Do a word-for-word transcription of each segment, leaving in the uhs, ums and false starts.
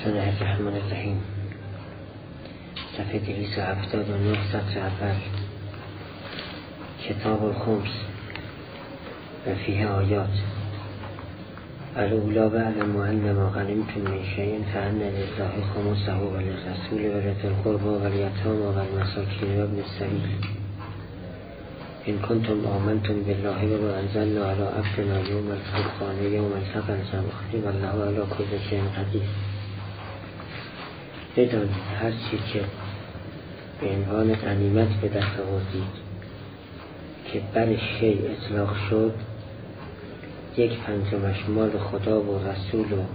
بسم الله الرحمن الرحیم. صفحه دویست و هفتاد و نه، سطر اول. کتاب الخمس و فیه آیات. الاولی واعلموا انما غنمتم من شیء فان لله خمسه وللرسول ولذی القربى والیتامى والمساکین وابن السبیل ان کنتم آمنتم بالله و ما انزلنا علی عبدنا یوم الفرقان یوم التقى الجمعان والله علی کل شیء قدیر. بدانید هر چی که به عنوان غنیمت به دست آوردید که بر شیء اطلاق شد، یک پنجمش مال خدا و رسول و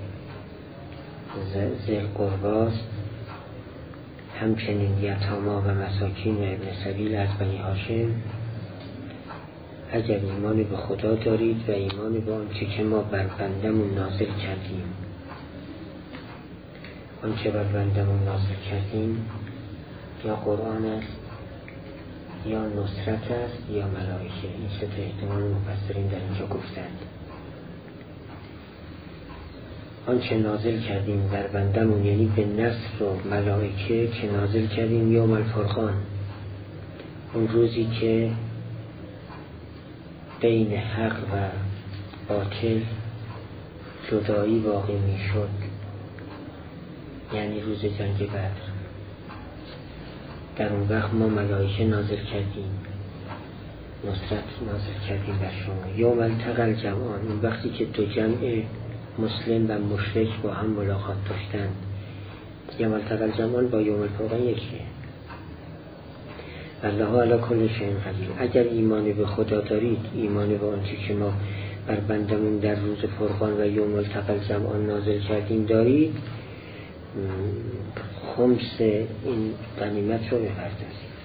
ذی القربی، همچنین یتامی و مساکین و ابن سبیل از بنی هاشم. اگر ایمان به خدا دارید و ایمان به آنچه که ما بر بندمون نازل کردیم، آنچه بر بندمون نازل کردیم یا قرآن است یا نصرت است یا ملائکه. این سه تا احتمال مفسرین در اینجا گفتند. آنچه نازل کردیم بر بندمون یعنی به نصر و ملائکه که نازل کردیم یوم الفرقان، اون روزی که بین حق و باطل جدایی واقع می شد، یعنی روز جنگ بدر. در اون وقت ما ملائکه نازل کردیم، نصرت نازل کردیم بر شما. یوم التقى الجمعان، اون وقتی که دو جمع مسلم و مشرک با هم ملاقات داشتند. یوم التقى الجمعان با یوم الفرقان یکیه. والله علی کل شیء قدیر. اگر ایمان به خدا دارید، ایمان به آنچه که ما بر بندمون در روز فرقان و یوم التقى الجمعان نازل کردیم دارید، خمس این غنیمت رو بپردازید.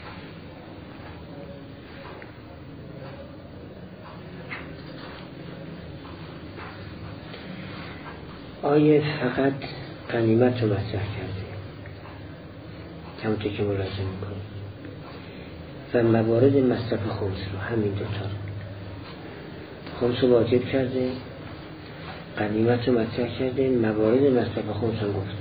آیه فقط غنیمت رو مطرح کرده، همونطور که ملاحظه میکنید، و موارد مصرف خمس رو، همین دوتا رو. خمس رو واجب کرده، غنیمت رو مطرح کرده، موارد مصرف خمس هم گفته.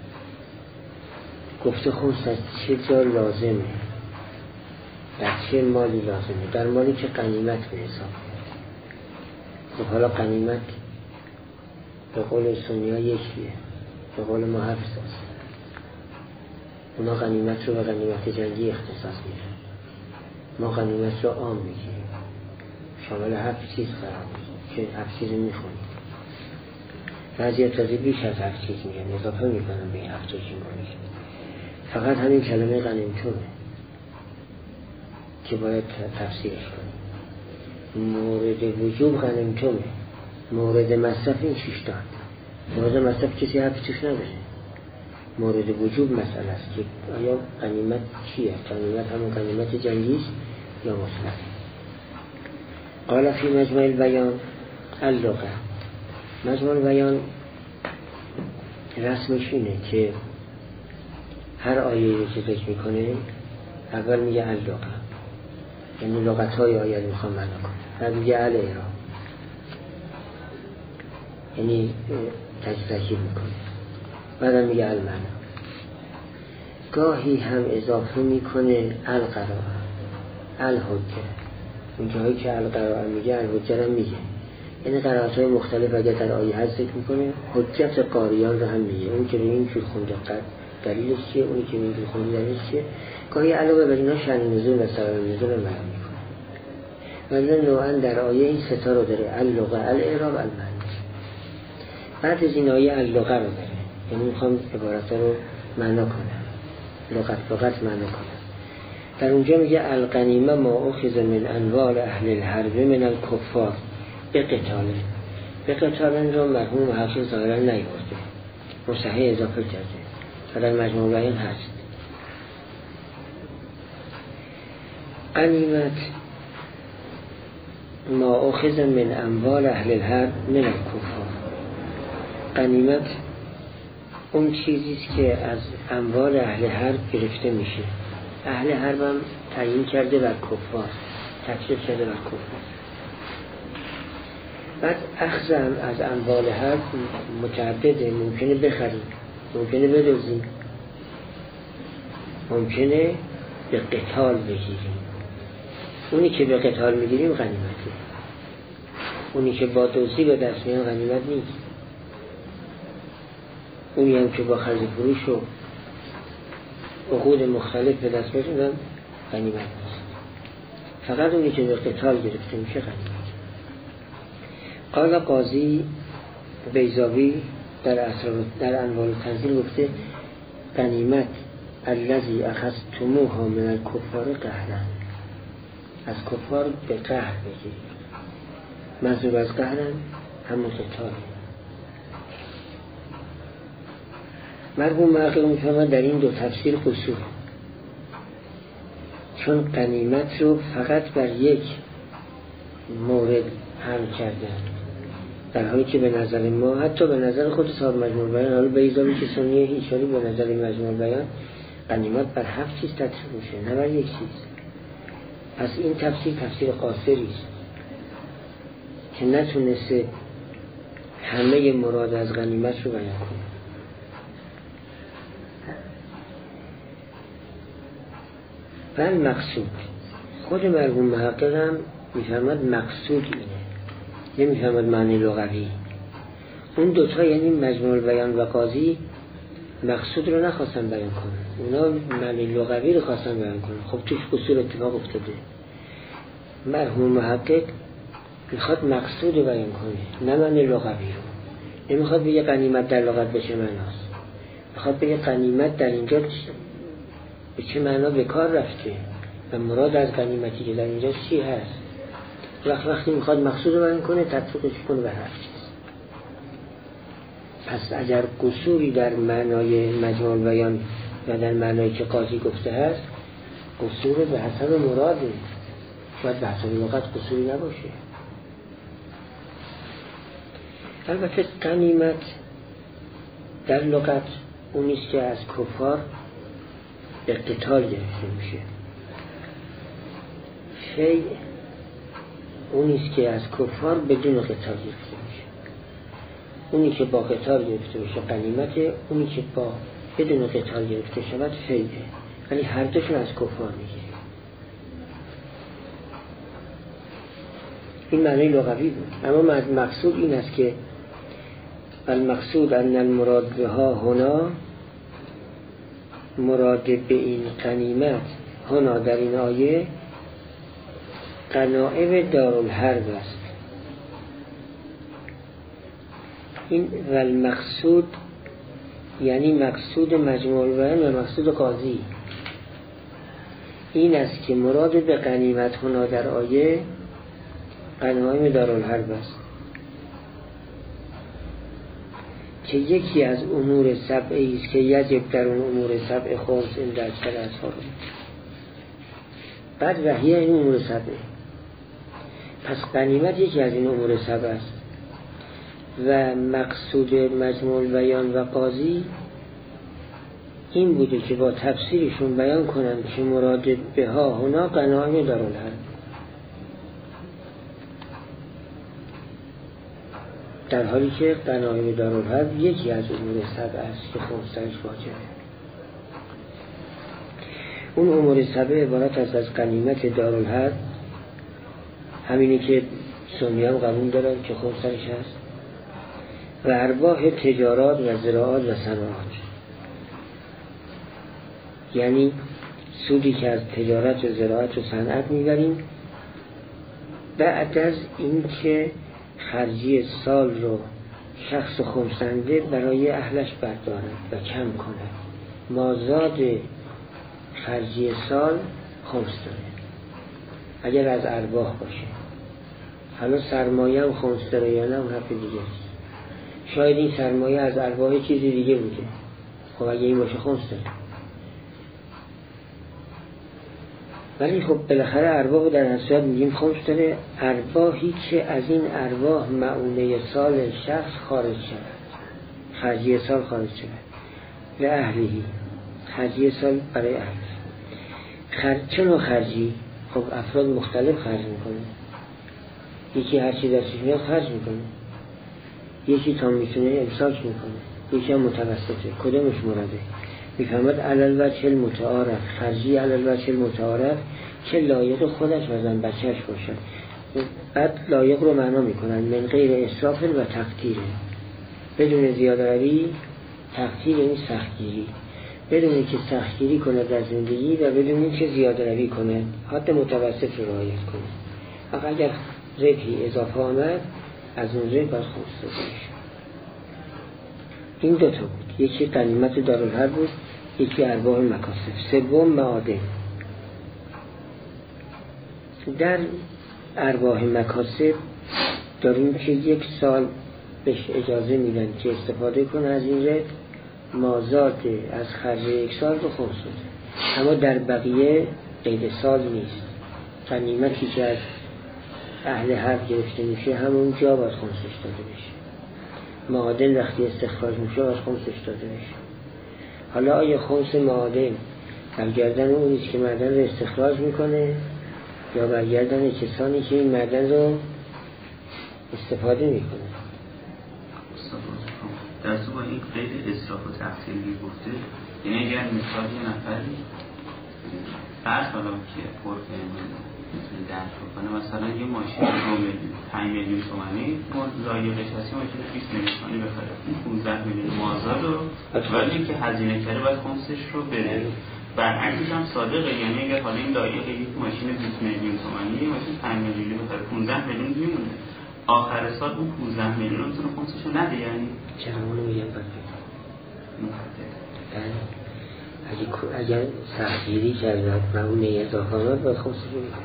گفته خمس از چه جا لازمه، در چه مالی لازمه، در مالی که غنیمت به حساب. خب حالا غنیمت به قول سنی ها یکیه، به قول ما هفت است. اونا غنیمت رو به غنیمت جنگی اختصاص میدن، ما غنیمت رو عام میگیریم، شامل هفت چیز قرار میگیریم که هفت چیز میخونیم. بعضی ها تازه بیش از هفت چیز میگن، اضافه میکنن به این هفت چیز میگن. فقط همین کلمه غنیمتونه که باید تفسیرش کنیم. مورد وجوب غنیمتونه، مورد مصرف این شیشتان. مورد مصرف کسی حرفی توش نداره. مورد وجوب مسئله است که آیا غنیمت چیه؟ غنیمت همون غنیمت جنگی است یا مطلق؟ قال فی مجمع البیان اللغه. مجمع البیان رسمش اینه که هر آیه که ذکر میکنه اول میگه اللغه، یعنی لغت های آیه رو میخوام معنا کنه. بعد میگه الاعراب، یعنی تشریح میکنه. بعد میگه المعنا. گاهی هم اضافه میکنه القراءه، الحجه. اون جایی که القراءه میگه الحجه هم میگه، یعنی قرائت های مختلف اگر در آیه هست ذکر میکنه. حجت قاریان رو هم میگه، اون که به این جور خونده دلیلش چیه، اونی که به این جور خونده دلیلش چیه. گاهی علاوه بر اینا شأن نزول و سبب نزول رو بیان میکنه. مثلا نوعا در آیه این ستا رو داره، اللغه، الاعراب، المعنا. بعد از این آیه اللغه رو داره، یعنی میخوام عبارت رو معنا کنم، لغت لغت معنا کنم. در اونجا میگه الغنیمه ما اخذ من انوال اهل الحرب من الکفار به قتاله. به قتاله رو مرحوم حافظ ظاهرا نیورده، مصحح اضافه کرده و در مجموع بیان هست. غنیمت ما اخذ من اموال اهل الحرب من الکفار. غنیمت اون چیزیست که از اموال اهل حرب گرفته میشه. اهل حرب هم تعیین کرده بر کفار، تکلیف کرده بر کفار. بعد اخذ از اموال حرب متعدده، ممکنه بخریم ممکنه بدوزیم، ممکنه به قتال بگیریم. اونی که به قتال میگیریم غنیمته، اونی که با دزدی به دست میان غنیمت نیست. اونی هم که با خرج فروش و عقود مختلف به دست میان غنیمت نیست. فقط اونی که به قتال گرفته میشه غنیمت. قال قاضی بیضاوی در اسرار در انوار التنزیل گفته غنیمت الذی اخذتموها من الکفار قهرا، از کفار به قهر بگیرید. منظور از قهرن همون قتال. مرحوم محقق میفرماید در این دو تفسیر قصور، چون غنیمت رو فقط بر یک مورد حمل کردن، در حالی که به نظر ما، حتی به نظر خود صاحب مجموع بیان، حالا بیضاوی که سنیه ایشاری به نظر مجموع بیان، غنیمت بر هفت چیز تطبیق میشه، نه بر یک چیز. پس این تفسیر تفسیر قاصری است که نتونسته همه مراد از غنیمت رو بیان کنه. بل مقصود، خود مرحوم محقق هم میفرماد مقصود اینه، نمیفرماد معنی لغوی. اون دوتا یعنی مجموع البیان و قاضی مقصود رو نخواستن بیان کنن، اونا معنی لغوی رو خواستن بیان کنن. خب توش قصور اتفاق افتاده. مرحوم محقق میخواد مقصود رو بیان کنه، نه معنی لغوی رو. نمیخواد بگه غنیمت در لغت به چه معناست، میخواد بگه غنیمت در اینجا به چه معنا به کار رفته و مراد از غنیمتی که در اینجا چی هست. وقت وقتی میخواد مقصود رو بیان کنه تطبیقش کنه به هر چیز. پس اگر قصوری در معنای مجموع البیان و در معنایی که قاضی گفته هست، قصور به حسب مراده، شاید به حسب لغت قصوری نباشه. البته غنیمت در لغت اونیست که از کفار به قتال گرفته میشه. فی اونیست که از کفار بدون قتال گرفته میشه. اونی که با قتال گرفته میشه غنیمته، اونی که با بدون قتال گرفته شود فیه. ولی هر دوشون از کفار میگیره. این معنی لغوی بود. اما مقصود این است که المقصود ان المراد بها هنا، مراد به این غنیمت هنا در این آیه غنائم دارالحرب است. این و المقصود یعنی مقصود مجموع البیان و مقصود قاضی این است که مراد به غنیمت هنا در آیه غنایم دارالحرب است که یکی از امور سبعی است که یجب در اون امور سبع خمس این در اکثر اطهار. بعد وحیه این امور سبعه، پس غنیمت یکی از این امور سبع است و مقصود مجموع البیان و قاضی این بوده که با تفسیرشون بیان کنند که مراد به ها هنا غنایم دارالحرب، در حالی که غنایم دارالحرب یکی از امور سبع است که خمسش واجبه. اون امور سبع عبارت است از غنیمت دارالحرب، همینی که سنی هم قبول دارن که خمسش هست، و ارباح تجارات و زراعات و صناعات، یعنی سودی که از تجارت و زراعت و صنعت میبریم بعد از این که خرجی سال رو شخص خمسنده برای اهلش بردارد و کم کند. مازاد خرجی سال خمس داره اگر از ارباح باشه. حالا سرمایه هم خمس داره یا نه اون حرف دیگه است. شاید این سرمایه از ارباح چیزی دیگه بوده، خب اگه این باشه خمس داره. ولی خب بالاخره ارباح در نصیحت میگیم خمس داره. ارباحی که از این ارباح معونه سال شخص خارج شود، خرجی سال خارج شود، لأهلیه، خرجی سال برای اهل. خرج چه نوع خرجی؟ خب افراد مختلف خرج میکنه. یکی هر چی دستش میاد خرج میکنه، یکی تا میتونه امساک میکنه، یکی هم متوسطه. کدومش مراده؟ میفهمد علل وجه المتعارف، خرجی علل وجه المتعارف که لایق خودش و زن بچهش باشد. بعد لایق رو معنا میکنن من غیر اسراف و تقدیره، بدون زیاده‌روی. تقدیر یعنی سختگیری، بدون اینکه سختگیری کنه در زندگی و بدون اینکه زیاده‌روی کنه، حد متوسط رو رعایت کنه. اگر ربحی اضافه آمد از اون ربح باید خمس داده بشه. این دوتا بود، یکی غنیمت دارالحرب بود، یکی ارباح مکاسب. سوم معادن. در ارباح مکاسب داریم که یک سال بهش اجازه میدن که استفاده کنه از این ربح، مازاد از خرج یک سال رو خمس داده. اما در بقیه قید سال نیست. غنیمتی که از اهل حرب گرفته میشه همون جا باید خمسش داده بشه. معادن وقتی استخراج میشه باید خمسش داده بشه. حالا آیا خمس معادن برگردن اونیست که معدن رو استخراج میکنه یا برگردن کسانی که این معدن رو استفاده میکنه؟ در تو با این قید اصراف و تقصیری گفته، یعنی اگر مثال یه نفری فرض حالا که پر میتونه درک بکنه، مثلا یه ماشین دو میلیون پنج میلیون تومانی لایقش هست، یه ماشین بیست میلیون تومانی بخره، این پانزده میلیون مازاد رو ولی اینکه هزینه کرده باید خمسش رو بده. برعکسش هم صادقه، یعنی اگر حالا این لایق یک ماشین بیست میلیون تومانی یه ماشین پنج میلیون بخره، پانزده میلیون میمونه، آخر سال اون پانزده میلیون رو میتونه خمسش رو نده. یعنی چرا اونو میگم بده؟ اگر سختگیری کرد و اون اضافه آمد باید خمسش رو میده.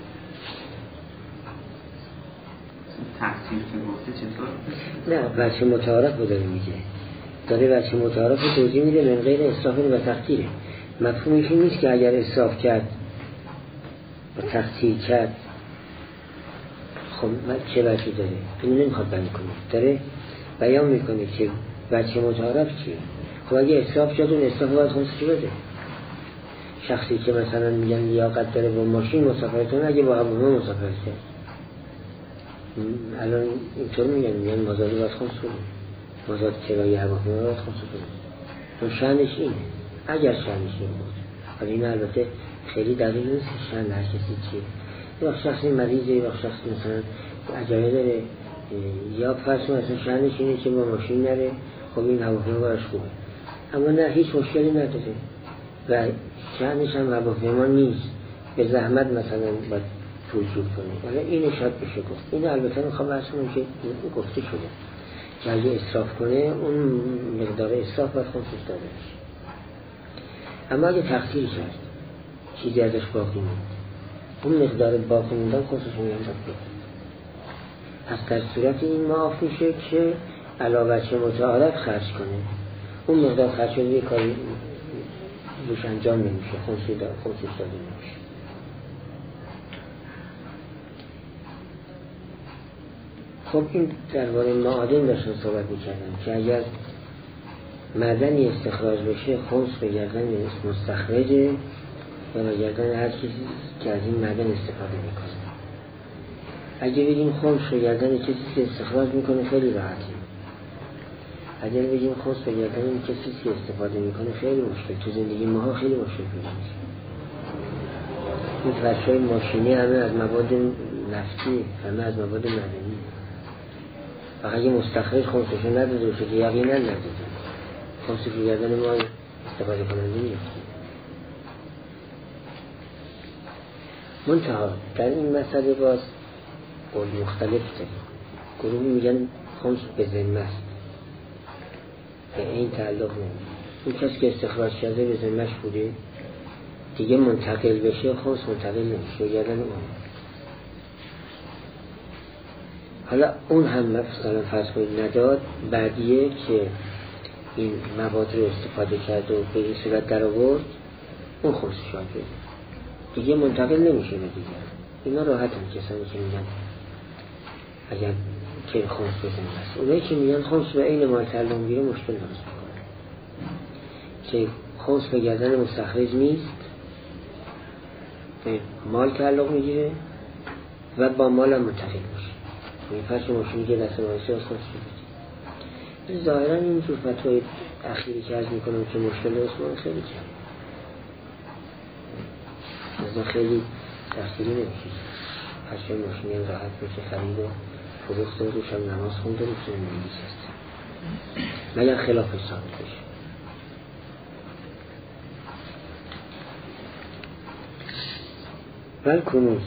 تقصیر که گفته چطور؟ نه، بچه متعارف رو داره میگه، داره بچه متعارف رو توضیح میده من غیر اسراف و تقدیره. مفهومش این نیست که اگر اسراف کرد و تقدیر کرد خب چه بچه داره؟ این نمیخواد بیان کنه، داره بیان میکنه که بچه متعارف چیه. خب اگه اسراف شد اون اسراف باید خمسش بده. شخصی که مثلا میگن لیاقت داره با ماشین مسافرت کنه، اگه با هواپیما مسافرت کنه الان اینطور میگن، میگن مازادی باید خمس بده، مازاد کرایه هواپیما باید خمس بده. اون شأنش اینه اگر شأنش این بود. حالا این البته خیلی دلیل نیست شأن هر کسی چیه. یه وقت شخصی مریضه، یه وقت شخصی مثلا عجله داره، یا فرض مثلا شأنش اینه که با ماشین نره، خب این هواپیما براش خوبه. اما نه، هیچ مشکلی نداره و شأنش هم هواپیما نیست، به زحمت مثلا باید پول جور کنه. حالا اینو شاید بشه گفت. این البته میخوام برسونم که گفته شده که اگه اسراف کنه اون مقدار اسراف باید خمسش داده بشه. اما اگه تقصیر کرد چیزی ازش باقی موند، اون مقدار باقی موندن خمسش رو میان باید بده. پس در صورت این معاف میشه که علاوه چه متعارف خرج کنه، اون مقدار خرج شده یه کاری روش انجام نمیشه، خمسش داده نمیشه. خب این درباره معادن داشتن صحبت میکردن که اگر معدنی استخراج بشه خمس به گردن مستخرجه و به گردن هر کسی که از این معدن استفاده میکنه. اگه بگیم خمس به گردن کسی که استخراج میکنه خیلی راحتی، اگر بگیم خمس به گردن کسی که استفاده میکنه خیلی مشکل. تو زندگی ماها خیلی مشکل پیدا میشه. این فرشای ماشینی همه از مواد نفتی، همه از مواد معدنی. فقط اگه مستخرج خمسش رو نداده باشه که یقینا نداده، خمسش رو گردن ما استفاده کننده نیست. منتها در این مسئله باز قول مختلف داریم. گروهی میگن خمس به ذمه است، به این تعلق نمیده. اون کسی که استخراج کرده به ذمه‌اش بوده دیگه منتقل بشه خمس منتقل نمیشه گردن اون. حالا اون هم مثلا فرض کنید نداد، بعدیه که این مواد رو استفاده کرد و به این صورت در آورد، اون خمسش باید بده، دیگه منتقل نمیشه به دیگه. اینا راحت هم کسانی که میگن اگر که خمس بزنیم هست. اونایی که میگن خمس به این مال تعلق میگیره مشکل درست میکنه که خمس به گردن مستخرج نیست، به مال تعلق میگیره و با مال هم منتقل میشه. این فرش ماشینی که دست مایسی از خمس بده. ظاهرا این جور فتوای اخیری که عرض میکنم که مشکل عثمان خیلی کم از خیلی تفصیلی نمیشه. هرچه ماشینی هم راحت بشه خرید و فروخت و روش هم نماز خونده میتونه نمیز هست مگر خلاف ثابت بشه. ولی کنوز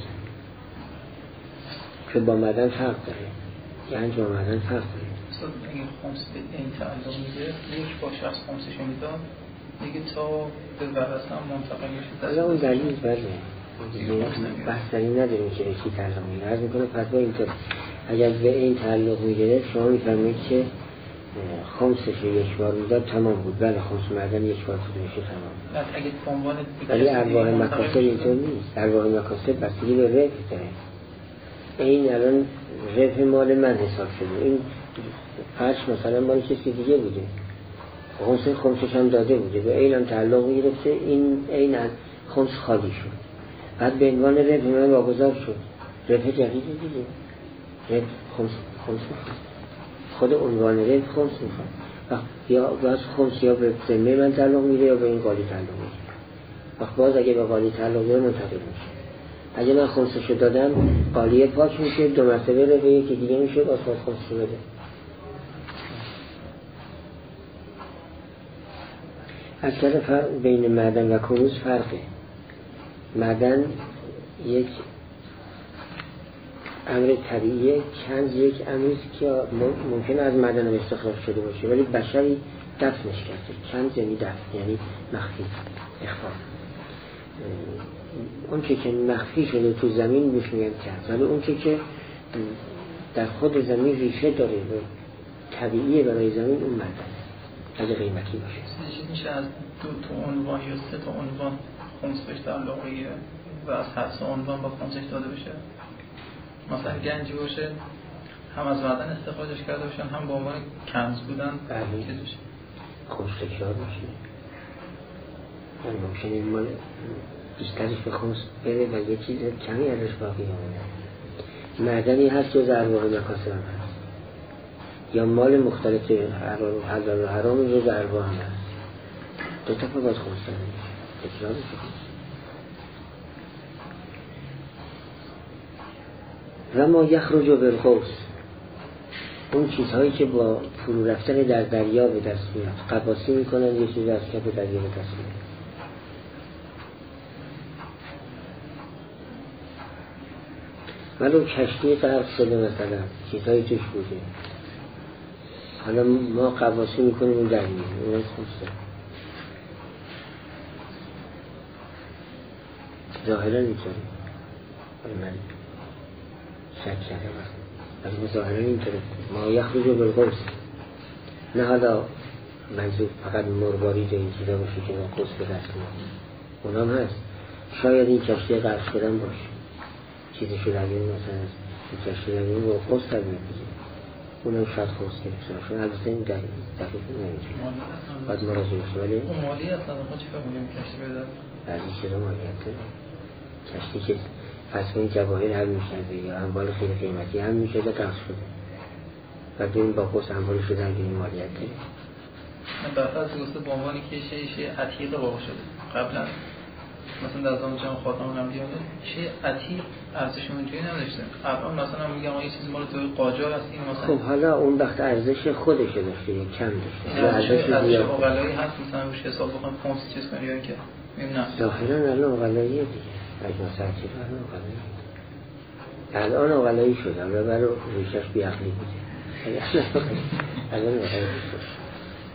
که با مدن فرق داره، یعنی با مدن فرق داره. این خمس به این تعلق میده، یک با شخص خمسش میداد دیگه تا به ورثه هم منتقل میشه. حالا اون دلیل بله بحث دلیل نداریم که به کی تعلق میده. عرض میکنه فتوا اینطور اگر به این تعلق میگیره شما میفرمایید که خمسش یک بار میداد تمام بود. بله خمس مردن یک بار بود میشه تمام. اگه عنوان ولی ارواح مکاسب اینطور نیست. ارواح مکاسب بستگی به رفع داره. این الان رفع مال من حساب شده، این فرش مثلا مال کسی دیگه بوده، خمس خمسش هم داده بوده، به این هم تعلق میگرفته، این این خمس خالی شد، بعد به عنوان رفع من واگذار شد، رفع جدید دیگه، رفع خمس خمس خود عنوان رفع خمس میخواد، یا باز خمس یا به ذمه من تعلق میگیره یا به این قالی تعلق میگیره. وقت باز اگه به قالی تعلق میگیره منتقل میشه. اگه من خمسشو دادم قالیه پاک میشه، دو مرتبه رو به یکی دیگه میشه، باز باز خمسشو بده. از طرف فرق بین معدن و کنوز فرقه. معدن یک امر طبیعیه، کنز یک امریست که ممکنه از معدن هم استخراج شده باشه ولی بشری دفنش کرده. کنز یعنی دفن، یعنی مخفی، اخفا. اون که که مخفی شده تو زمین میش میگن کنز، ولی اون که که در خود زمین ریشه داره و طبیعیه برای زمین، اون معدن اگه قیمتی باشه. میشه از دو تا عنوان یا سه تا عنوان خمس بهش تعلق بگیره و از هر سه عنوان با خمسش داده بشه. مثلا گنجی باشه هم از معدن استخراجش کرده باشن هم با عنوان کنز بودن چیز بشه. خمس تکرار باشه. یعنی ممکنه این مال بیشترش به خمس بره و یه چیز کمی ازش باقی همونه. معدنی هست جز ارواح مکاسب هم هست. یا مال مختلف حلال و حرام جز ارواح هم هست. دو تا باز خمس داره تکرار بشه. و ما یخرج بالقوس، اون چیزهایی که با فرو رفتن در دریا به دست میاد، قباسی میکنن یه چیز از کف دریا به دست میاد. ولو کشتی غرق شده مثلا چیزهایی توش بوده، حالا ما قباسی میکنیم اون در میاد، اون خوبسته ظاهرا میکنیم من شک کرده از مظاهره اینطوره. ما یخرج بالقوس، نه حالا منظور فقط مروارید این چیزا باشه که ما قوس به دست میاد، اونام هست. شاید این کشتی غرق شدن باشه، چیزی شده اگه مثلا این کشتی نگیم با قوس در میاد دیگه، اونم شاید قوس گرفته باشه. البته این دقیق نمیتونه باید مراجعه باشه. ولی اون مالی اصلا ما چی فهمونیم کشتی بده؟ بعضی چیزا مالیت داره. کشتی که پس این جواهر هم میشنده یا اموال خیلی قیمتی هم میشده قصد شده و به این با قوس اموال شده هم این مالیت داره. من برفت گفته با عنوانی که شیء عتیق واقع شده قبلا، مثلا در زمان جمع خاتمان هم دیامده شیء عتیق ارزش اونجوری نداشته. الان مثلا میگم آقا یه چیزی مال دوی قاجار هست این مثلا، خب حالا اون وقت ارزش خودش داشته یا کم داشته یا ارزش زیاد اقلایی هست مثلا روش حساب بکنم خمس چیز کنی یا اینکه میبینم ظاهرا الان اقلاییه دیگه. اگه سرچی الان اقلایی الان اقلایی شده و برای ریشش بیعقلی بوده الان اقلایی شده.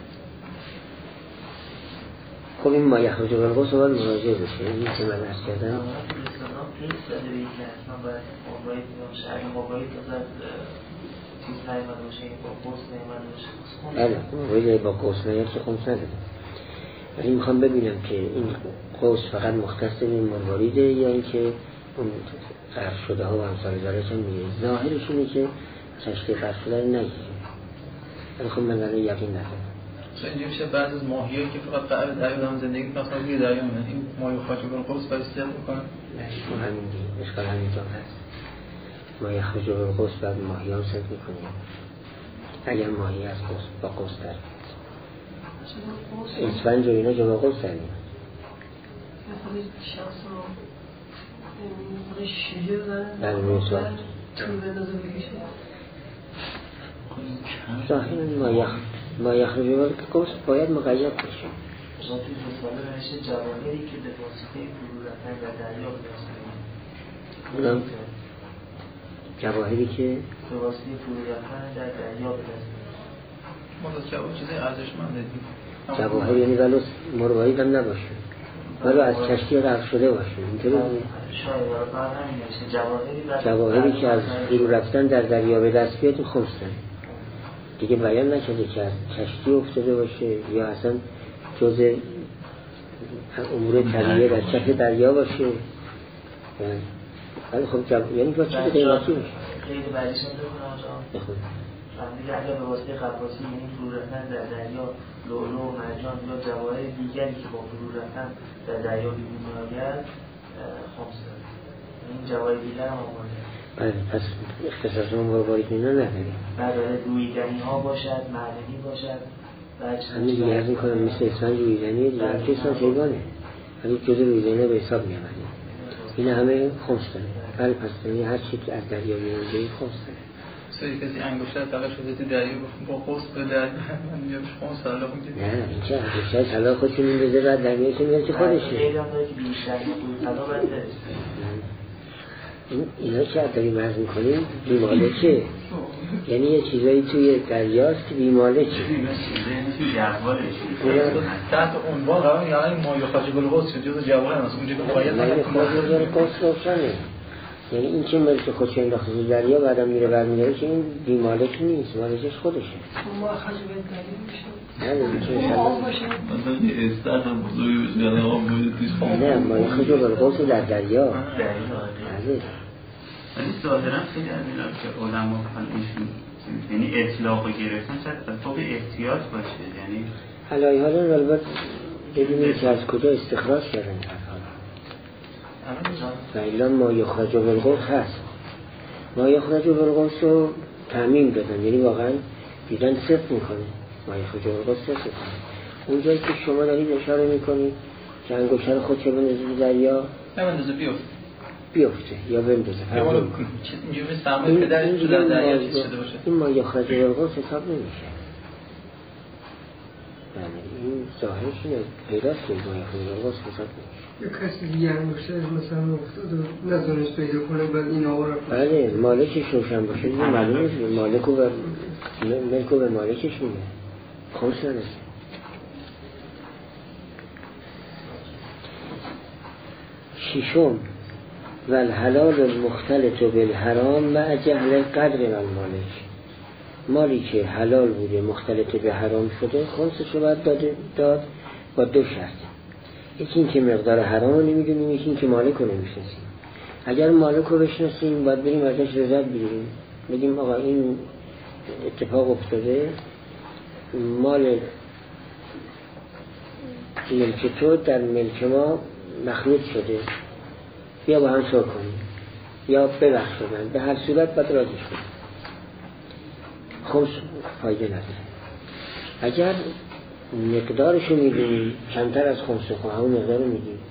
خب این ما یخرج بالقوس باید مراجعه بشه. این که من ارز کردم پیس داده به این که اصلا باید مقایی باشه، اگه مقایی که از چیز نایمده باشه با قوس نایمده باشه بله با قوس نایمده که خمس نداره. ولی میخوام ببینم که این قوس فقط مختص این مرواریده یا اینکه اون غرق شده ها و همسال دارش هم میگه. ظاهرش اینه که کشتی غرق شده رو نگیره، ولی خب من الان یقین ندارم. اینجا میشه بعض از ماهیایی که فقط قرار دریا هم زندگی میکنن مثلا روی دریا میمونن، این ماهی خاکی بالقوس باید استفاده میکنن. نه همین دیگه اشکال همینجا هست. ما یخرج بالقوس بعد ماهی هم صد میکنیم. اگر ماهی از قوس با قوس در اسفنج و اینا که با قوس در میاد در میسا ظاهرا ما یخ ما یخرج من قوس باید مقید بشه. ذاتی رساله نوشته جواهری که به واسطه فرو رفتن در دریا به دست میاد. اونم جواهری که به واسطه فرو رفتن در دریا به دست میاد. ما از جواهر چیزای ارزشمند دیدیم. جواهر یعنی ولو مروارید هم نباشه، ولو از کشتی غرق شده باشه. اینطوری شاید واقعا همین نوشته جواهری جواهری که از فرو رفتن در دریا به دست بیاد خمسه. دیگه بیان نکرده که از کشتی افتاده باشه یا اصلا جزء امور طبیعی در کف دریا باشه. ولی خب جب... یعنی با چیز قیمتی باشه. خیلی بعدیش هم بخونم آجا بخون فهمیدی اگر به واسطه قفاسی یعنی فرو رفتن در دریا لولو و مرجان یا جواهر دیگری که با فرو رفتن در دریا بیرون میآید خمس داره. این جواهر دیگر هم آمده. بله پس اختصاص اون مروارید اینا نداره. نداره رویدنی ها باشد، معدنی باشد. همین دیگه از میکنم مثل اسفنج رویدنیه دیگه که اسفنج حیوانه ولی جزء رویدنی به حساب میامده. این همه خمس داره. بله پس یعنی هر چی که از دریا میاد خمس داره. سری کسی انگشتر طلاق شده تو دریا با قوس به دریا من میگم خمس طلاق میگه. نه این چه انگشتر طلاق خودشون میندازه بعد دریا که میاد که خودشه. خیلی هم داره که بیشتر طلاق باید برسه. این اینا که داریم عرض میکنیم بیمالکه یعنی یه چیزایی توی دریاست که بیمالکه تحت عنوان قرار میگه الان ما یخرج بالقوس جزء جواهر است اونجا که باید نه خود رو قوس روشنه یعنی این که ملک خودش انداخته تو دریا بعدم میره برمیگره که این بیمالک نیست مالکش خودشه ما خرج به دریا نه میشه مثلا استاد هم بزرگی بشه یعنی آقا باید توش نه ما یخرج بالقوس در دریا بله ولی ظاهرا خیلی از اینا که علما کن ایشون یعنی اطلاق رو گرفتن شاید از طور احتیاط باشه یعنی حالا حالا البته ببینید که از کجا استخراج کردن و ایلان ما یخرج بالقوس هست ما یخرج بالقوس رو تعمیم دادن یعنی واقعا دیدن صفت میکنه ما یخرج بالقوس صفت میکنه اونجایی که شما دارید اشاره میکنید که انگشتر خود چه بندازید دریا نمیندازه بیفت بیفته یا بندازه اینجوری سرمایه که در تو در دریا چیز شده باشه این ما یخرج بالقوس حساب نمیشه یعنی این ظاهرش اینه پیداست که ما یخرج بالقوس حساب نمیشه یک کسی دیگه انگشتر مثلا افتاد و نزانست پیدا کنه بعد این آقا رو بله مالکش روشن باشه دیگه معلوم نیست مالکو به ملکو به مالکش میده خمس نداره ششم و الحلال المختلط بالحرام مع جهل قدر المالک مالی که حلال بوده مختلط به حرام شده خمسش رو باید داد با دو شرط یکی این که مقدار حرام رو نمیدونیم یکی این که مالک رو نمیشناسیم اگر مالک رو بشناسیم باید بریم ازش رضایت بگیریم بگیم آقا این اتفاق افتاده مال ملک تو در ملک ما مخلوط شده بیا با هم صلح کنیم یا ببخش شدن به هر صورت باید راضیش کنیم خمس فایده نداره اگر مقدارشو میدونیم کمتر از خمسه خواهی همون مقدار رو میدیم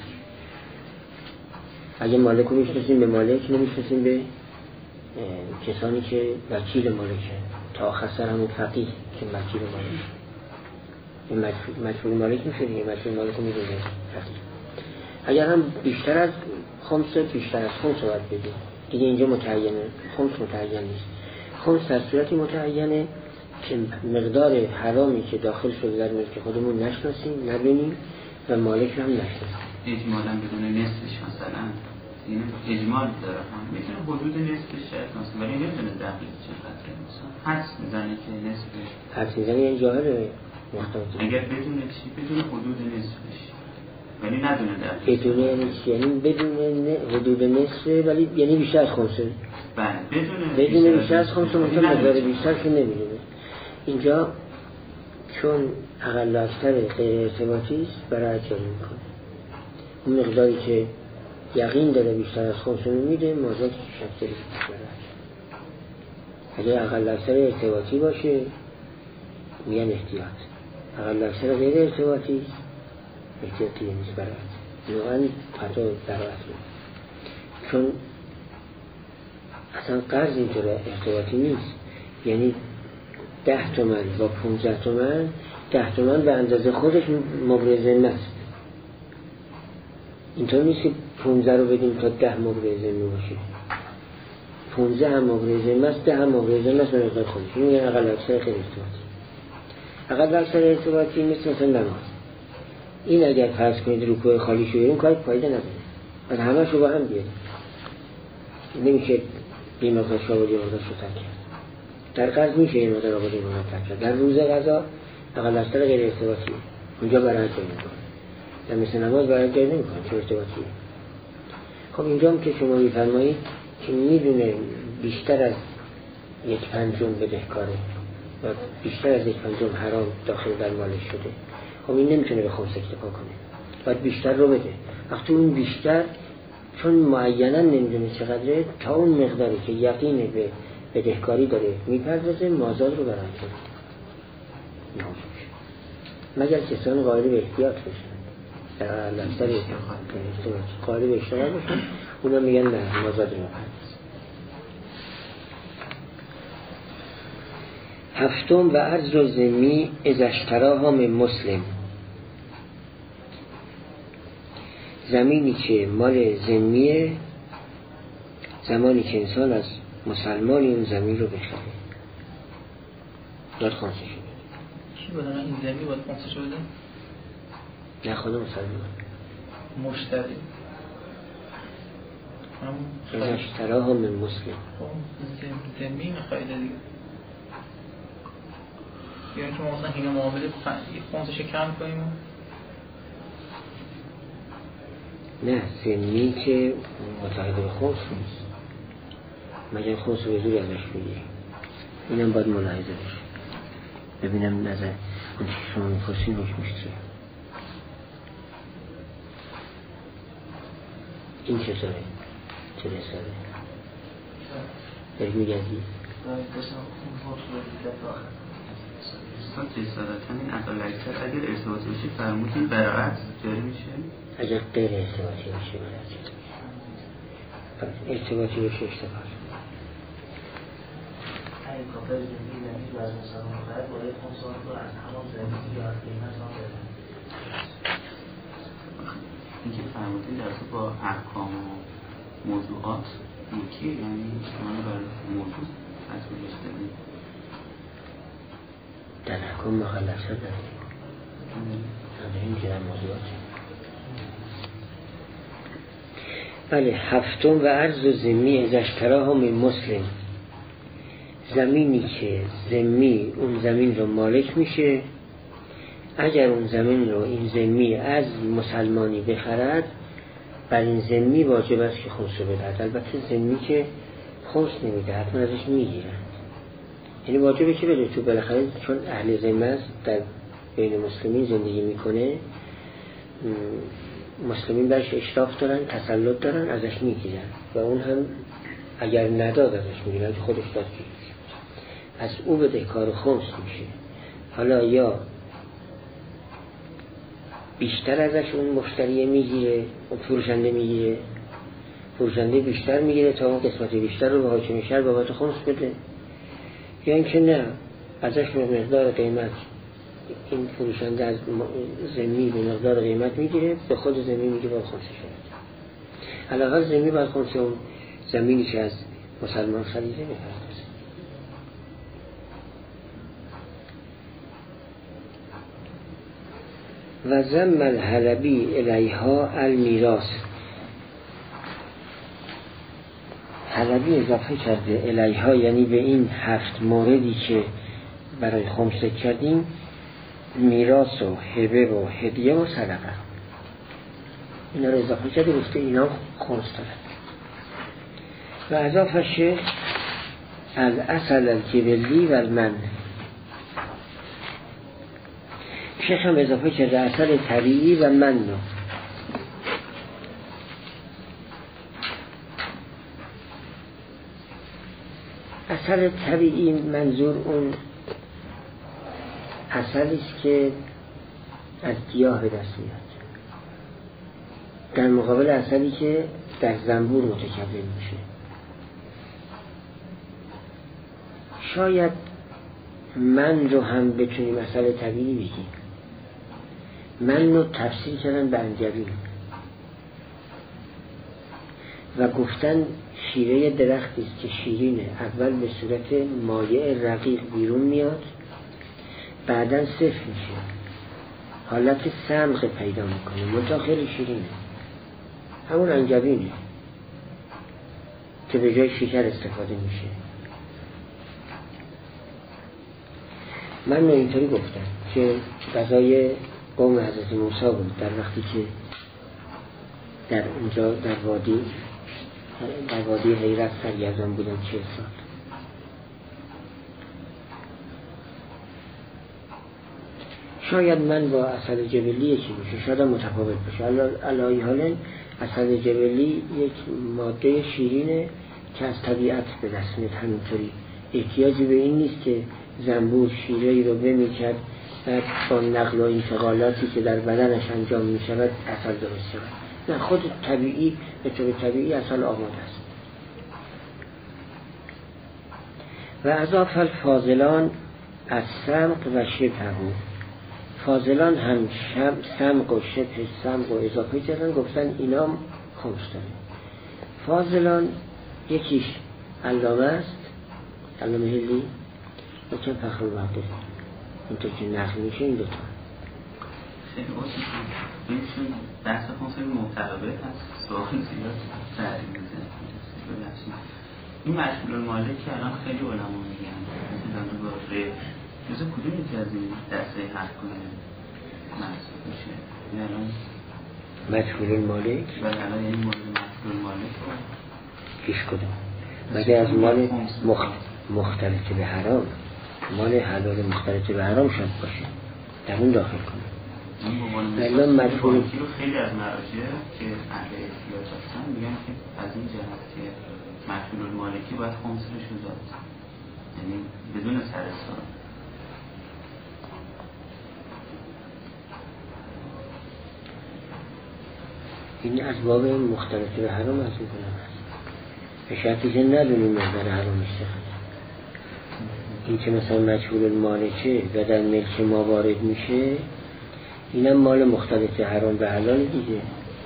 اگه مالک رو میشناسیم به مالک نمیشناسیم به کسانی که وکیل مالکه تا آخر همون فقیه که وکیل مالک مجبور مالک میشه دیگه مجبور مالک رو میدونه فقیه اگر هم بیشتر از خمسه بیشتر از خمسه باید بدیم دیگه اینجا متعینه خمس متعین نیست خمس در صورتی متعینه که مقدار حرامی که داخل شده در ملک خودمون نشناسیم نبینیم و مالک هم نشناسیم اجمالا بدون نصفش مثلا این اجمال داره هم میتونه حدود نصفش شاید مثلا ولی نمیدونه دقیق چقدره مثلا حدس میزنه که نصفش حدس میزنه یعنی جاهل مختلط اگر بدون چی بدون حدود نصفش ولی ندونه دقیق بدون یعنی بدون حدود نصفه ولی یعنی بیشتر از خمسه بله بدون بدون بیشتر از خمسه مثلا مقدار بیشتر که نمیدونه اینجا چون اقل اکثر غیر ارتباطی است برای جاری میکنه اون مقداری که یقین داره بیشتر از خمسه میده موضوعی که شکلی برای اگر اقل اکثر ارتباطی باشه میگن احتیاط. اقل اکثر غیر ارتباطی احتیاطی نیست برات واقعا پتا برات چون اصلا قرض اینطور ارتباطی نیست. یعنی ده تومن با پونزده تومن، ده تومن به اندازه خودش مبرز ذمه است. اینطور نیست که پونزده رو بدیم تا ده مبرز ذمه باشه. پونزده هم مبرز ذمه است، ده هم مبرز ذمه است به مقدار خودش. این یعنی اقل اکثر خیلی ارتباطی. اقل اکثر ارتباطی مثل مثلا نماز. این اگر فرض کنید رکوع خالی شو بریم کاری فایده نداره. بعد همه شو با هم بیاریم. نمیشه یه مقدار شاید یه مقدار شتر کرد. در قرض میشه یه مقدار آبادی مقدار کرد. در روز قضا اقل اکثر غیر ارتباطی. اونجا برای جای نمیکنه. در مثل نماز برای جای نمیکنه چه ارتباطیه. خب اینجا هم که شما میفرمایید که میدونه بیشتر از یک پنجم بدهکاره و بیشتر از یک پنجم حرام داخل در مالش شده. خب این نمیتونه به خمس اکتفا کنه. باید بیشتر رو بده. وقتی اون بیشتر چون معینا نمیدونه چقدره تا اون مقداری که یقین به بدهکاری داره میپردازه مازاد رو برای کنه. مگر کسان قائل به احتیاط بشن. در لمسر قائل به اشتغال بشن اونا میگن نه مازاد رو میپردازه. هفتم و عرض و ذمی از اشتراها من مسلم. زمینی که مال ذمیه زمانی که انسان از مسلمانی اون زمین رو بخره داد خانسه شده. چی بدن این زمین باید خانسه شده؟ نه خود مسلمان مشتری از اشتراها من مسلم. زمین خواهده دیگه یعنی که ما مثلا این معامله خونسش کم کنیم. نه زمینی که متعهد به خونس نیست مگر خونس رو به زوری ازش میگیریم. اینم باید ملاحظه بشه. ببینم نظر اون که شما میپرسین روش میشه این چطوره؟ چه رساله؟ داری میگردی؟ استاد جسارتا این اقل اکثر اگر ارتباطی بشه فرمودین برعکس جاری میشه؟ اگر غیر ارتباطی بشه برعکس ارتباطی بشه اشتباه اگه کافر زمین نمیز و از مسلمان خواهد باید خونسان رو از همان زمین یا از قیمت هم بده. این که فرمودین در اصلا با احکام و موضوعات یکی یعنی شما بر موضوع تصمیم داشتید در احکام مخلصه داریم نداریم که در موضوعاتی. بله. هفتم و عرض و ذمی از اشتراها من مسلم. زمینی که ذمی اون زمین رو مالک میشه اگر اون زمین رو این ذمی از مسلمانی بخرد بر این ذمی واجب است که خمس رو بدهد. البته ذمی که خمس نمیده حتما ازش میگیرن. یعنی واجبه که بده تو بالاخره چون اهل ذمه است در بین مسلمین زندگی میکنه مسلمین برش اشراف دارن تسلط دارن ازش میگیرن و اون هم اگر نداد ازش میگیرن که خودش داد گیرش از او بده کار خمس میشه. حالا یا بیشتر ازش اون مشتری میگیره اون فروشنده میگیره فروشنده بیشتر میگیره تا اون قسمت بیشتر رو به حاکم شهر بابت خمس بده یا اینکه نه ازش به مقدار قیمت این فروشنده از زمین به مقدار قیمت میگیره به خود زمین میگه باید خمسه شده. علاوه زمین باید خمسه اون زمینی که از مسلمان خریده میپردازه. و ضم الحلبی الیها المیراث. حلبی اضافه کرده الیها یعنی به این هفت موردی که برای خمسه کردیم میراث و هبه و هدیه و صدقه اینا رو اضافه کرده گفته اینا خمس دارن. و اضافه شیخ الاصل الجبلی و المن. شیخ هم اضافه کرده اصل طبیعی و من. اصل طبیعی منظور اون عسلی است که از گیاه به دست میاد، در مقابل عسلی که در زنبور متکون میشه. شاید من رو هم بتونیم عسل طبیعی بگیم. من رو تفسیر کردن به انجبین و گفتن شیره درختی است که شیرینه، اول به صورت مایع رقیق بیرون میاد، بعداً صفر میشه، حالت سمق پیدا میکنه، منتها خیلی شیرینه، همون انجبینه که به جای شکر استفاده میشه. من رو اینطوری گفتم که غذای قوم حضرت موسی بود در وقتی که در اونجا در وادی در وادی حیرت سرگردان بودن چه سال. شاید من با عسل جبلی یکی میشه، شاید متفاوت باشه. علای حال عسل جبلی یک ماده شیرینه که از طبیعت به دست میاد همینطوری، احتیاجی به این نیست که زنبور شیره‌ای رو بمیکد بعد با نقل و انتقالاتی که در بدنش انجام میشود عسل درست شود. نه، خود طبیعی به طور طبیعی عسل آماده است. و اضاف الفاضلان از سمق و شبه بود. فاضلان هم سمق و شبه سمق و اضافه کردن، گفتن اینا خمس داره. فاضلان یکیش علامه است، علامه هلی، یکم فخر الوحده، اینطور که نقل میشه این دوتا. خیلی باشید این چون درس خونس این محتربه هست، سوال زیاد تعریف میزنید. این مشمول المالک که الان خیلی علما میگن مثلا دوباره جزء کدوم یکی از این دسته هر کنه محسوب میشه؟ این الان مشمول المالک؟ بله الان یعنی مورد مشمول المالک رو پیش کدوم؟ مگه از مال مخت... مختلط به حرام، مال حلال مختلط به حرام شد باشه در اون داخل کنه. الان مشمول رو خیلی از مراجع که اهل احتیاط هستن میگن که از این جهت که مشمول المالکی باید خمسش رو داد، یعنی بدون سرستان. این از باب مختلط به حرام از میکنم به شرطی که ندونیم مقدار حرام استفاده. این که مثلا مجهول المالکه و در ملک ما وارد میشه، اینم مال مختلط حرام به حلال دیگه.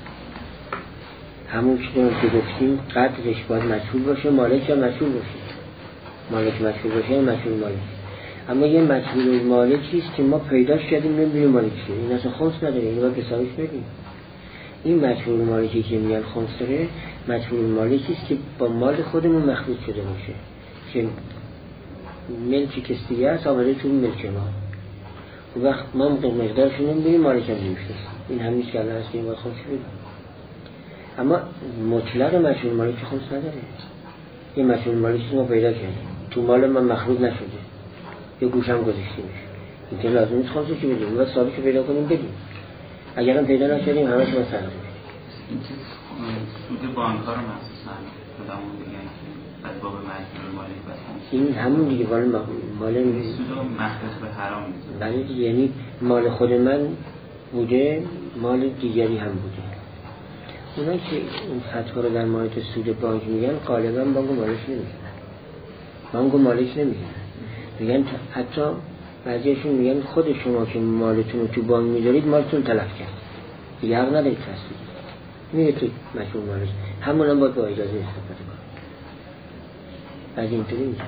همون که گفتیم قدرش باید مجهول باشه، مالک هم مجهول باشه، مالک مجهول باشه هم مجهول مالک. اما یه مجهول المالکیست که ما پیداش کردیم نمیدونیم مالک چیه، این اصلا خمس نداره، این باید بسازش بدیم. این مجهول مالکی که میگن خمس داره، مجهول مالکیست که با مال خودمون مخلوط شده باشه، که ملکی کسی دیگه هست آورده تو ملک ما، و وقت ما مقدارشون نمیدونیم، مالک هم نمیشنست. این همیشه که الان هست که این باید خمس بدیم. اما مطلق مجهول مالکی خمس نداره. این مجهول مالکی ما پیدا کردیم، تو مال من مخلوط نشده، یه گوشم گذاشتیمش، این که لازم نیست خمسش بدیم، باید ثابتش پیدا کنیم بدیم. اگر هم پیدا نشدیم همش ما سرم بدیم. این که سود بانک‌ها رو مخصوصا خودمون بگن که از باب مجموع مالی بسن، این همون دیگه مال مال سود رو مخصوص به حرام میزن. بله دیگه، یعنی مال خود من بوده، مال دیگری هم بوده. اونا که این فتوا رو در مورد سود بانک میگن غالبا بانک مالک نمیگن، بانک مالک نمیگن، میگن حتی بعضیشون میگن خود شما که مالتون رو تو بانک میذارید مالتون تلف کرد، دیگه حق ندارید تصدیق میگه تو مشمول مالک، همون هم باید با اجازه استفاده کنید. بعد اینطوری میگن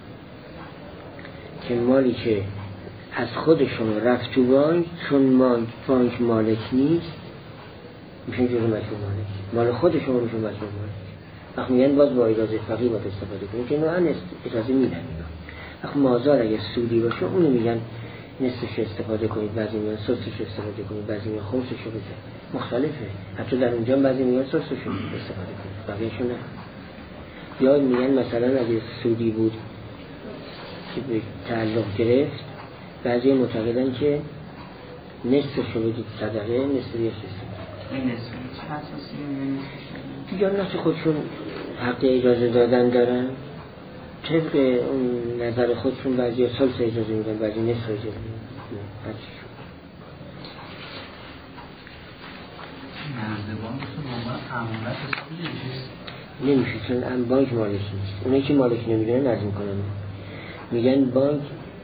که مالی که از خود شما رفت تو بانک، چون مال بانک مالک نیست میشه جزو مشمول مالک، مال خود شما میشه مشمول مالک. وقت میگن باز با اجازه فقیه باید استفاده کنید که نوعا اجازه میدن. وقت مازار اگه سودی باشه اونو میگن نصفش استفاده کنید، بعضی میگن سوسش استفاده کنید، بعضی میگن خمسش رو بده، مختلفه. حتی در اونجا بعضی میگن سوسش رو استفاده کنید، بقیه‌شون نه. یا میگن مثلا اگه سودی بود که به تعلق گرفت، بعضی معتقدن که نصفش رو بدید صدقه، نصف دیگه استفاده. این نصف چه اساسی میگن؟ دیگه نصف خودشون حق اجازه دادن دارن، طبق اون نظر خودشون بعضی ها سلس اجازه میدن، بعضی نصف اجازه میدن. نمیشه چون بانک مالک نیست. اونایی که مالک نمیدونن از میکنن میگن بانک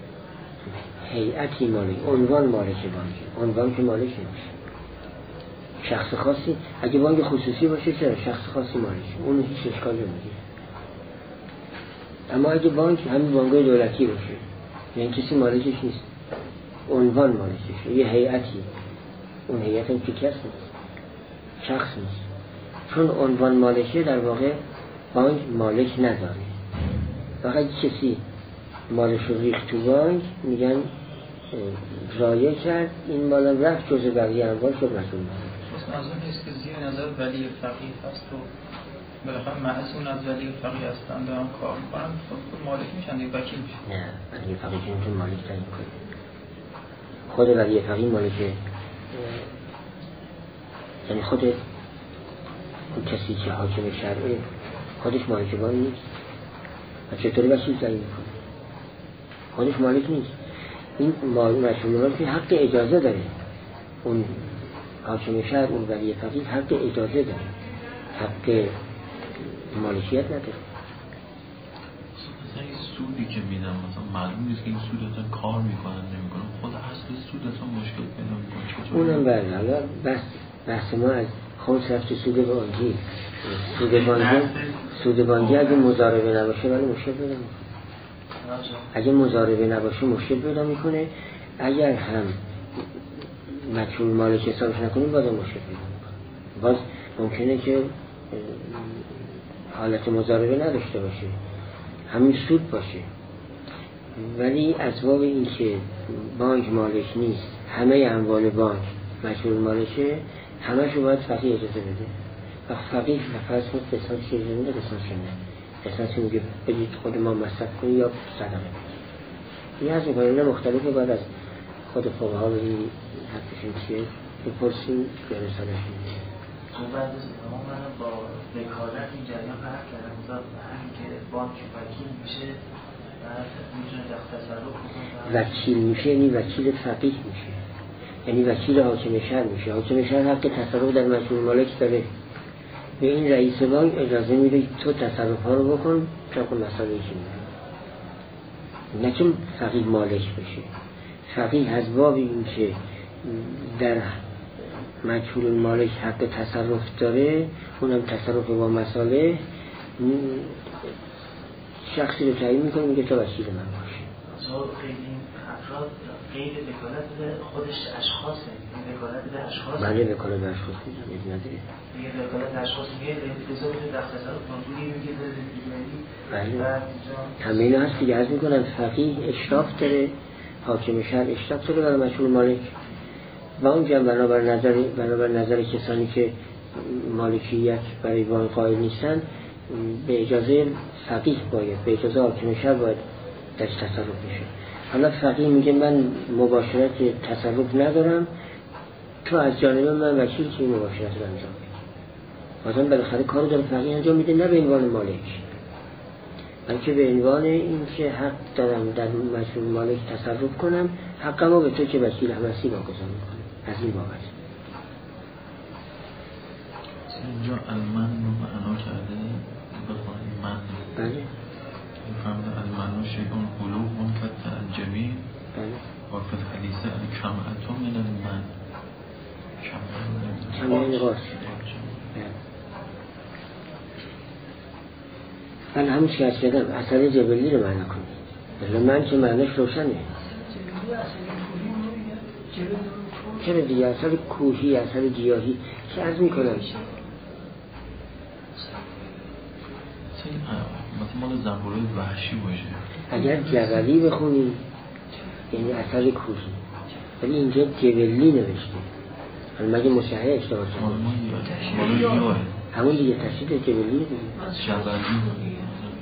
هیئتی مالک، عنوان مالک بانک، عنوان که مالک نمیشه. شخص خاصی اگه بانک خصوصی باشه چرا شخص خاصی مالک، اون هیچ اشکالی نمیگیره. اما اگه بانک همین بانک‌های دولتی باشه یعنی کسی مالکش نیست، عنوان مالکشه، یه هیئتی، اون هیئت هم که کس نیست، شخص نیست. چون عنوان مالکه در واقع بانک مالک نداره. فقط کسی مالش رو ریخت تو بانک میگن ضایع کرد این مال رفت جز بقیه اموال شد مسئول مالک. اصلا از اون نیست که زیر نظر ولی فقیه هست و بالاخره معصوم از ولی فقیه هستن دارن کار میکنن خود مالک میشن دیگه وکیل میشن. نه ولی فقیه که میتون مالک تعیین کنه. خود ولی فقیه مالکه، یعنی خود اون کسی که حاکم شرعه خودش مالک بانک نیست و چطوری وکیل تعیین میکنه؟ خودش مالک نیست. این مسئول که حق اجازه داره، اون حاکم شهر اون ولی فقیه حق اجازه داره، حق مالکیت نداره. مثلا این سودی که میدن مثلا معلوم نیست که این سود اصلا کار میکنن نمیکنن، خود اصل سود اصلا مشکل پیدا میکنه. اونم بله، حالا بس بحث ما از خمس رفت سود بانکی. سود بانکی سود بانکی اگه مضاربه نباشه ولی مشکل پیدا میکنه. اگه مضاربه نباشه مشکل پیدا میکنه. اگر هم مجهول مالک حسابش نکنیم باز مشکل پیدا میکنه. باز ممکنه که حالت مضاربه نداشته باشه، همین سود باشه، ولی اسباب این که بانک مالک نیست، همه اموال بانک مجهول مالکه، همه‌شو باید فقیه اجازه بده. و فقیه فرض کنید قسمت چه اجازه میده، قسمت چه نه. قسمت میگه بدید خود ما مصرف کنیم یا صدقه بدید. این از میکنیم نه مختلفه، باید از خود فقها به این حقشون چیه بپرسیم که رسالش میده. بعد از تمام من با وکالت این جریان فرق کردم و همین که بانک وکیل میشه بعد میتونه دست تصرف کنه. وکیل میشه یعنی وکیل فقیه میشه، یعنی وکیل حاکم شهر میشه. حاکم شهر حق تصرف در مجموع مالک داره، به این رئیس بانک اجازه میده تو تصرف ها رو بکن تا کن مسئله ایشون نه که فقیه مالک بشه. فقیه از باب این که در مجهول مالک حق تصرف داره، اونم تصرف با مسئله شخصی رو تعیین میکنه میگه تو وکیل من باشه. صاحب خیلی افراد غیر وکالت خودش اشخاصه، این وکالت به اشخاص. بله وکالت به اشخاص میگه نداره. میگه وکالت به اشخاص میگه اجازه بده دست تصرف کنه میگه دیگری. بله. همه اینا هست دیگه. عرض میکنم فقیه اشراف داره، حاکم شهر اشراف داره برای مجهول مالک. و اونجا بنابر نظر بنابر نظر کسانی که مالکیت برای بانک قائل نیستن به اجازه فقیه باید، به اجازه حاکم شهر باید درش تصرف بشه. حالا فقیه میگه من مباشرت تصرف ندارم، تو از جانب من وکیل که مباشرت رو انجام بده. بازم بالاخره کارو داره فقیه انجام میده، نه به عنوان مالک، بلکه به عنوان این که حق دارم در مجموع مالک تصرف کنم، حقمو به تو که وکیل هم هستی واگذار میکنم. از این بابت اینجا المن رو معنا کرده بخواهی من بله فهمده المن شیعون قلوب منفت الجمیل بله وقت حدیثه کمعتو من المن کمعه نقاش من همونش که از کردم اثر جبلی رو معنا کنید. بله من که معنیش روشنه. چرا دیگه اثر کوهی، اثر گیاهی که عرض میکنم مثل مال زنبورای وحشی باشه. اگر جبلی بخونی یعنی اثر کوهی، ولی اینجا جبلی نوشته. حالا مگه مشاهده اشتباه شده همون دیگه تشدید جبلی دیگه جبلی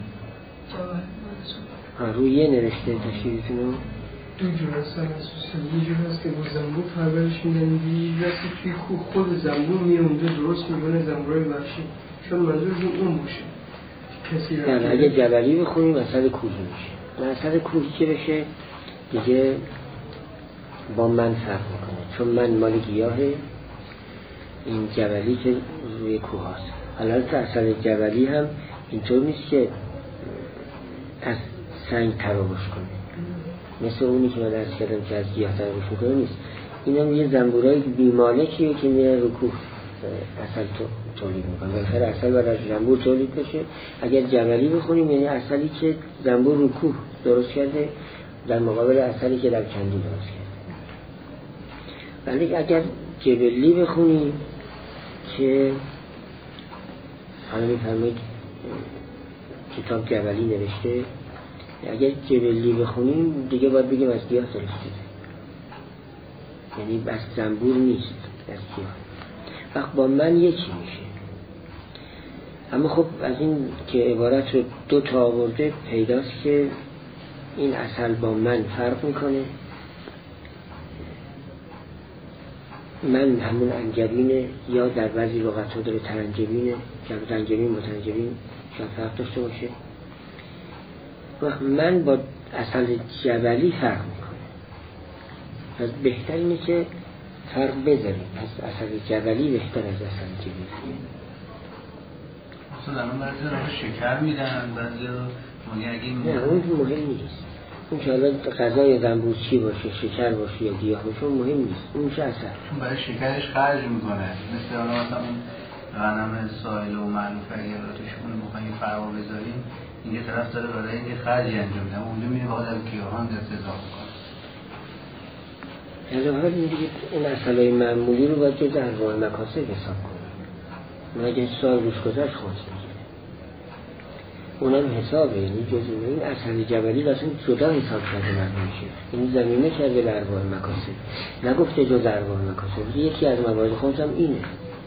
ها روی یه نوشته تشدیدتونو دو جور هست اساسا. یه جور هست که با زنبور پرورش میدن، دیگه هست که توی کوه خود زنبور میه اونجا درست میکنه زنبورای وحشی، چون منظورشون اون باشه کسی را نه اگه جبلی بخونیم اثر کوهی میشه. نه اثر کوهی که بشه دیگه با من فرق میکنه، چون من مال گیاه این جبلی که روی کوه هست. البته عسل جبلی هم اینطور نیست که از سنگ تراوش کنه، مثل اونی که من عرض کردم که از گیاه تراوش میکنه نیست. این هم یه زنبورای بیمالکیه که میره رو کوه عسل تولید میکنه. بالاخره عسل برای زنبور تولید بشه اگر جبلی بخونیم یعنی عسلی که زنبور رو کوه درست کرده در مقابل عسلی که در کندی درست کرده. ولی اگر جبلی بخونیم که حالا میفرمایید کتاب جبلی نوشته، اگر جبلی بخونیم دیگه باید بگیم از گیاه درست شده، یعنی از زنبور نیست، از گیاه. وقت با من یکی میشه. اما خب از این که عبارت رو دو تا آورده پیداست که این عسل با من فرق میکنه. من همون انجبینه، یا در بعضی لغت ها داره ترنجبینه، که ترنجبین با ترنجبین شاید فرق داشته باشه. وقت من با عسل جبلی فرق میکنه. پس بهتر اینه که فرق بذاریم. پس عسل جبلی بهتر از عسل جبلی. اصلا در اون بعضی را شکر میدن، بعضی را مگه اگه نه اون مهم نیست. اون که حالا غذای زنبور چی باشه، شکر باشه یا گیاه باشه مهم نیست. اون چه اثر؟ چون برای شکرش خرج میکنه. مثل حالا مثلا اون غنم سایل و معروف اگر توش اون بخوایم فرق بذاریم، این یه طرف داره برای این خرجی انجام میده، اونجا میره باید از گیاهان دست اضافه کنه. یعنی حالا میگید این عسلای معمولی رو باید جز انواع مکاسب حساب کنیم. مگه سال روش گذشت خواست میگیره. اونم حسابه، یعنی جز این عسل جبلی واسه جدا حساب کرده مرموشه. این زمینه کرده به انواع مکاسب. نگفته جز انواع مکاسب. یکی از موارد خمس هم اینه.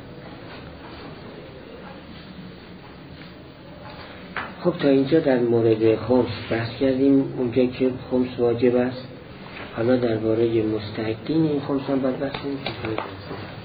خب تا اینجا در مورد خمس بحث کردیم، اونجا که خمس واجب است. حالا درباره مستحقین این خمس هم باید بحث کنیم.